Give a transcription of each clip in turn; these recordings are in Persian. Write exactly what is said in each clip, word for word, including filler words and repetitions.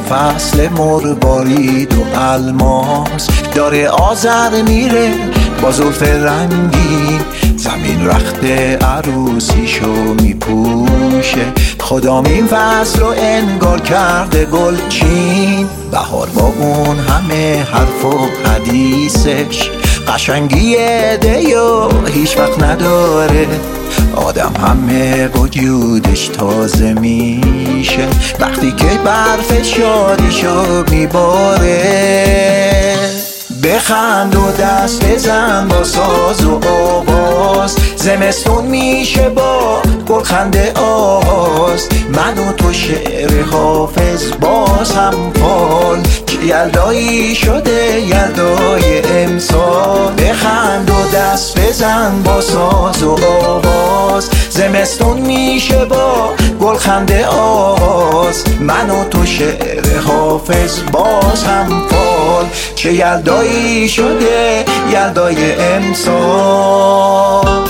فصل مروارید و الماس داره آذر میره با زلف رنگین، زمین رخت عروسیشو میپوشه. خدام این فصل رو انگار کرده گلچین، بهار با اون همه حرف و حدیثش قشنگی دیو هیچ وقت نداره. آدم همه وجودش تازه میشه وقتی که برف شادیشو میباره. بخند و دست بزن با ساز و آواز، زمستون میشه با گلخنده آغاز. من و تو شعر حافظ باز هم فال، که یلدایی شده یلدای امسال. بخند و دست بزن با ساز و آواز، زمستون میشه با گلخنده آغاز. من و تو شعر حافظ باز هم فال، چه یلدایی شده یلدای امسال.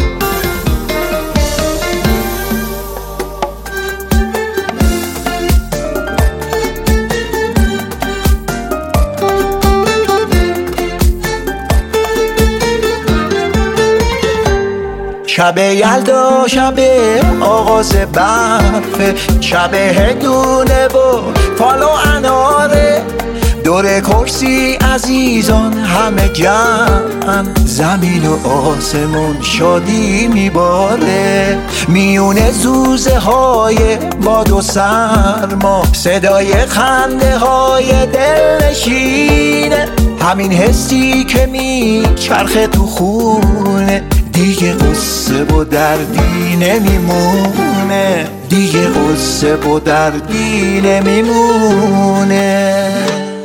شب یلدا شب آغاز برف، شب هندونه و فال و اناره. دور کرسی عزیزان همه جمع، زمین و آسمون شادی میباره. میونه زوزه های باد و سرما، صدای خنده های دلنشینه. همین حسی که میچرخه تو خونه، دیگه قصه و دردی نمیمونه، دیگه قصه و دردی نمیمونه.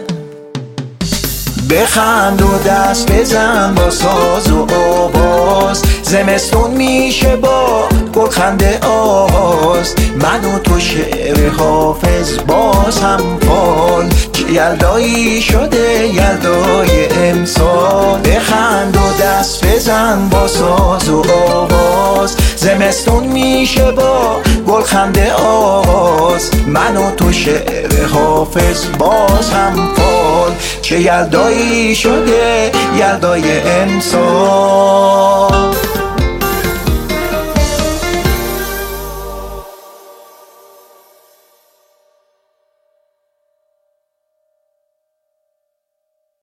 بخند و دست بزن با ساز و آواز، زمستون میشه با گلخنده آغاز. من و تو شعر حافظ باز هم فال، که یلدایی شده یلدای امسال. بخند و دست بزن با ساز و آواز، زمستون میشه با گلخنده آغاز. من و تو شعر حافظ باز هم فال، چه یلدایی شده یلدای امسال.